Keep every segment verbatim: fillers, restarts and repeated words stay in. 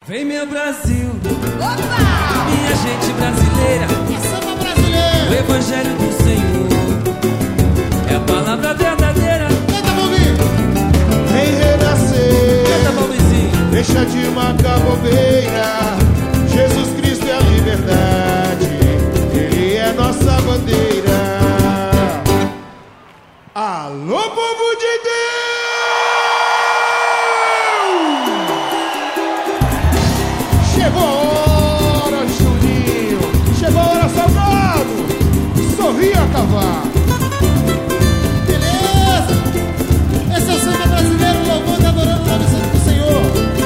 Vem meu Brasil, Opa! minha gente brasileira, É samba brasileiro. o evangelho do Senhor é a palavra verdadeira. Canta, Bovinho. Vem renascer, Canta, Balbizinho. deixa de marcar bobeira. Jesus Cristo é a liberdade, Ele é nossa bandeira. Alô, povo de Deus! Chegou a hora, Juninho. Chegou a hora, Salgado. Sorria, cavalo. Beleza. Esse é o samba brasileiro, louvando e adorando o nome santo do Senhor.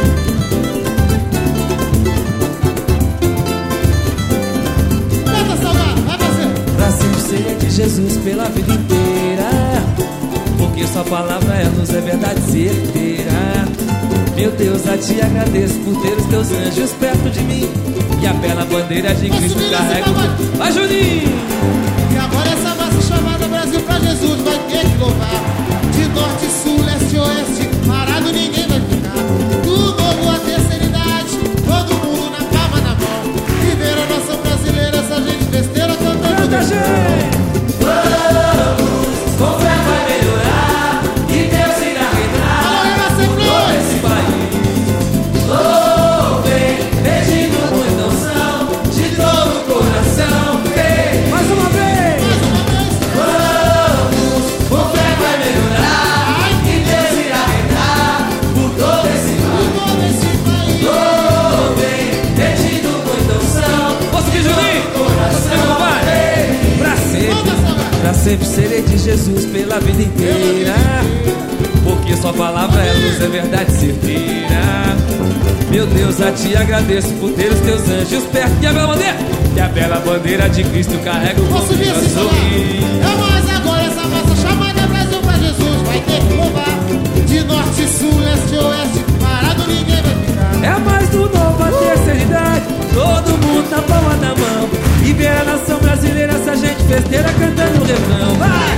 Canta, Salgado, vai você. Pra sempre ser de Jesus pela vida inteira, porque sua palavra é luz, é verdade certeira. Meu Deus, a ti agradeço por ter os teus anjos perto de mim, e a bela bandeira de Cristo carrega. Vai, Juninho! E agora essa massa chamada Brasil pra Jesus vai ter que louvar. De norte, sul, leste, oeste, parado ninguém vai ficar. Do novo à terceira idade, todo mundo na palma da mão. Viver a nação brasileira, essa gente besteira cantando. Canta, gente! Vamos, com fé vai melhorar, e Deus irá reinar. Alô, Renascer Esse país, louvem, pedindo muita unção, de todo o coração. Ei, mais uma vez! Mais uma vez. Vamos, com fé vai melhorar, e Deus irá reinar por todo esse país. Todo esse país. Louvem, pedindo muita unção. Posso que Juninho? Coração, vai! Pra sempre, Manda, Salgado. pra sempre serei de Jesus pela vida inteira, porque sua palavra é luz, é verdade certeira. Meu Deus, a ti agradeço por ter os teus anjos perto. E a bela bandeira, e a bela bandeira de Cristo carrega o Posso vir assim, Salgado? É mais agora essa massa chamada Brasil pra Jesus vai ter que louvar. De norte, sul, leste, oeste, parado ninguém vai ficar. É mais do novo a terceira idade, todo mundo na palma da mão, e ver a nação brasileira, essa gente festeira cantando o refrão. Vai!